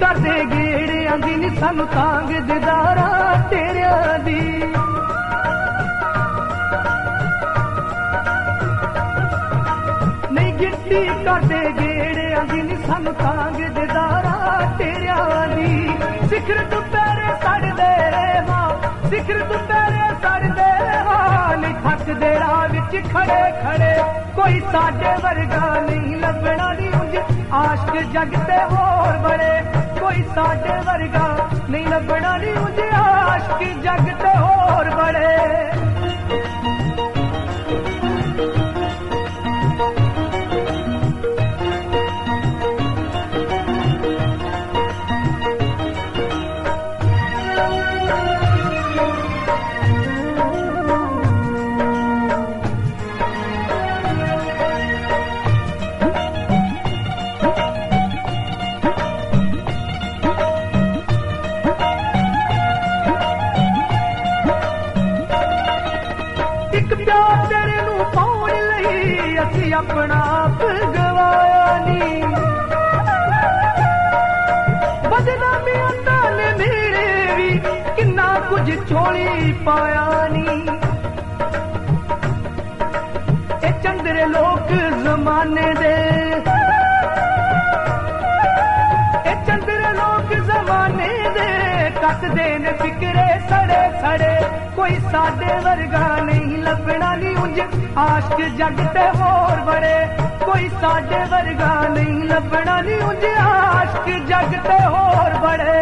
ਕਰਦੇ ਗੇੜਿਆਂ ਦੀ ਨੀ ਸਾਨੂੰ ਤਾਂਗ ਦਿਦਾਰਾਂ ਤੇਰਿਆਂ ਦੀ। ਨਹੀਂ ਗਿਣਤੀ ਕਰਦੇ ਗੇੜਿਆਂ ਦੀ ਨੀ ਸਾਨੂੰ ਤਾਂਗ ਦਿਦਾਰਾਂ ਤੇਰਿਆਂ ਦੀ। ਸਿਖਰ ਦੁਪਹਿਰੇ ਸੜਦੇ ਹਾਂ, ਸਿਖਰ ਦੁਪਹਿਰੇ ਸੜਦੇ ਹਾਂ, ਨਹੀਂ ਥੱਕਦੇ ਰਾਹ ਵਿੱਚ ਖੜੇ ਖੜੇ। ਕੋਈ ਸਾਡੇ ਵਰਗਾ ਨਹੀਂ ਲੱਭਣਾ ਨੀ ਉਂਝ ਆਸ਼ਕ ਜਗ ਤੇ ਹੋਰ ਬੜੇ। ਕੋਈ ਸਾਡੇ ਵਰਗਾ ਨਹੀਂ ਲੱਭਣਾ ਨੀ ਉਂਝ ਆਸ਼ਕ ਜਗ ਤੇ ਹੋਰ ਬੜੇ। ਪਿਆਰ ਤੇਰੇ ਨੂੰ ਪਾਉਣ ਲਈ ਅਸੀਂ ਆਪਣਾ ਆਪ ਗਵਾਇਆ ਨੀ। ਬਦਨਾਮੀਆਂ ਨਾਲ ਮੇਰੇ ਵੀ ਕਿੰਨਾ ਕੁਝ ਝੋਲੀ ਪਾਇਆ ਨੀ। ਇਹ ਚੰਦਰੇ ਲੋਕ ਜ਼ਮਾਨੇ ਦੇ, ਇਹ ਚੰਦਰੇ ਲੋਕ ਜ਼ਮਾਨੇ ਦੇ ਕੱਟਦੇ ਨੇ ਫਿਕਰੇ ਸੜੇ ਸੜੇ। ਕੋਈ ਸਾਡੇ ਵਰਗਾ ਨਹੀਂ ਲੱਭਣਾ ਨੀ ਉਂਝ ਆਸ਼ਕ ਜਗ ਤੇ ਹੋਰ ਬੜੇ। ਕੋਈ ਸਾਡੇ ਵਰਗਾ ਨਹੀਂ ਲੱਭਣਾ ਨੀ ਉਂਝ ਆਸ਼ਕ ਜਗ ਤੇ ਹੋਰ ਬੜੇ।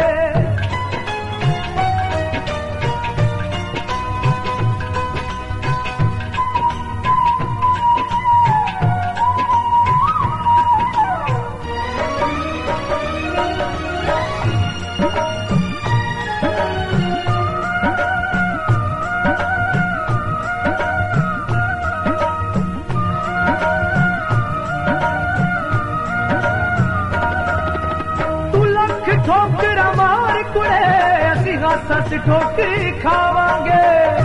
ਠੋਕਰਾਂ ਮਾਰ ਕੁੜੇ ਅਸੀਂ ਹੱਸ ਠੋਕਰੀ ਖਾਵਾਂਗੇ।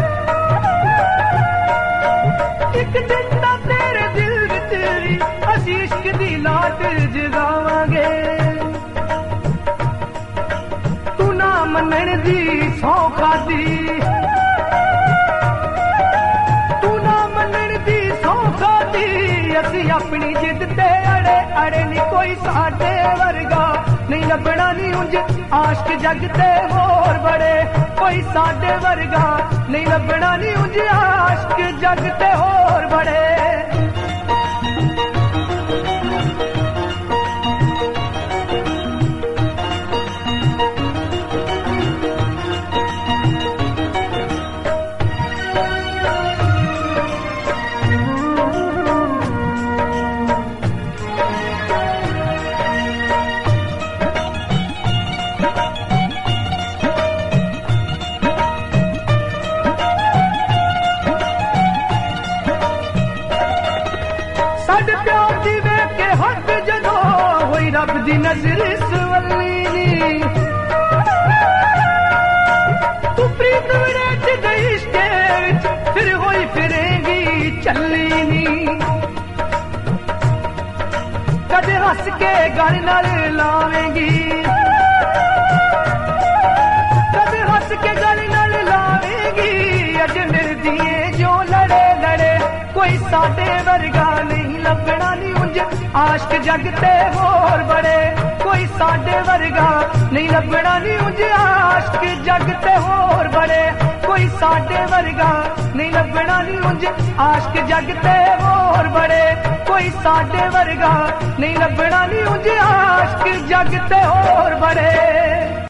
ਇੱਕ ਦਿਨ ਤਾਂ ਤੇਰੇ ਦਿਲ ਵਿੱਚ ਵੀ ਅਸੀਂ ਇਸ਼ਕ ਦੀ ਲਾਟ ਜਗਾਵਾਂਗੇ। ਤੂੰ ਨਾ ਮੰਨਣ ਦੀ ਸਹੁੰ ਖਾਧੀ, ਤੂੰ ਨਾ ਮੰਨਣ ਦੀ ਸਹੁੰ ਖਾਧੀ। ਅਸੀਂ ਆਪਣੀ ਜਿੱਦ ਤੇ ਅੜੇ ਅੜੇ ਨੀ ਕੋਈ ਸਾਡੇ ਵਰਗਾ ਨਹੀਂ ਲੱਭਣਾ ਨੀ ਉਂਝ ਆਸ਼ਕ ਜਗ ਤੇ ਹੋਰ ਬੜੇ। ਕੋਈ ਸਾਡੇ ਵਰਗਾ ਨਹੀਂ ਲੱਭਣਾ ਨੀ ਉਂਝ ਆਸ਼ਕ ਜਗ ਤੇ ਹੋਰ ਬੜੇ। ਸਾਡੇ ਪਿਆਰ ਦੀ ਵੇਖ ਕੇ ਹੱਟ ਜਦੋਂ ਹੋਈ ਰੱਬ ਦੀ ਨਜ਼ਰ ਇਸ ਵੱਲੀ ਨੀ। ਤੂੰ ਪ੍ਰੀਤ ਵਿਰੇਚ ਗਈ ਇਸ਼ਕੇ ਵਿੱਚ ਫਿਰ ਹੋਈ ਫਿਰੇਂਗੀ ਚੱਲੀ ਨੀ। ਕਦੇ ਹੱਸ ਕੇ ਗੱਲ ਨਾਲ ਲਾਵੇਂਗੀ, ਕਦੇ ਹੱਸ ਕੇ ਗੱਲ ਨਾਲ ਲਾਵੇਂਗੀ। ਅੱਜ ਮਿਲਦੀ ਏ ਜੋ ਲੜੇ ਲੜੇ। ਕੋਈ ਸਾਡੇ ਵਰਗਾ ਨਹੀਂ ਲੱਭਣਾ ਨੀ ਉਂਝ ਆਸ਼ਕ ਜਗ ਤੇ ਹੋਰ ਬੜੇ। ਕੋਈ ਸਾਡੇ ਵਰਗਾ ਨਹੀਂ ਲੱਭਣਾ ਨੀ ਉਂਝ ਆਸ਼ਕ ਜਗ ਤੇ ਹੋਰ ਬੜੇ। ਕੋਈ ਸਾਡੇ ਵਰਗਾ ਨਹੀਂ ਲੱਭਣਾ ਨੀ ਉਂਝ ਆਸ਼ਕ ਜਗ ਤੇ ਹੋਰ ਬੜੇ। ਕੋਈ ਸਾਡੇ ਵਰਗਾ ਨਹੀਂ ਲੱਭਣਾ ਨੀ ਉਂਝ ਆਸ਼ਕ ਜਗ ਤੇ ਹੋਰ ਬੜੇ।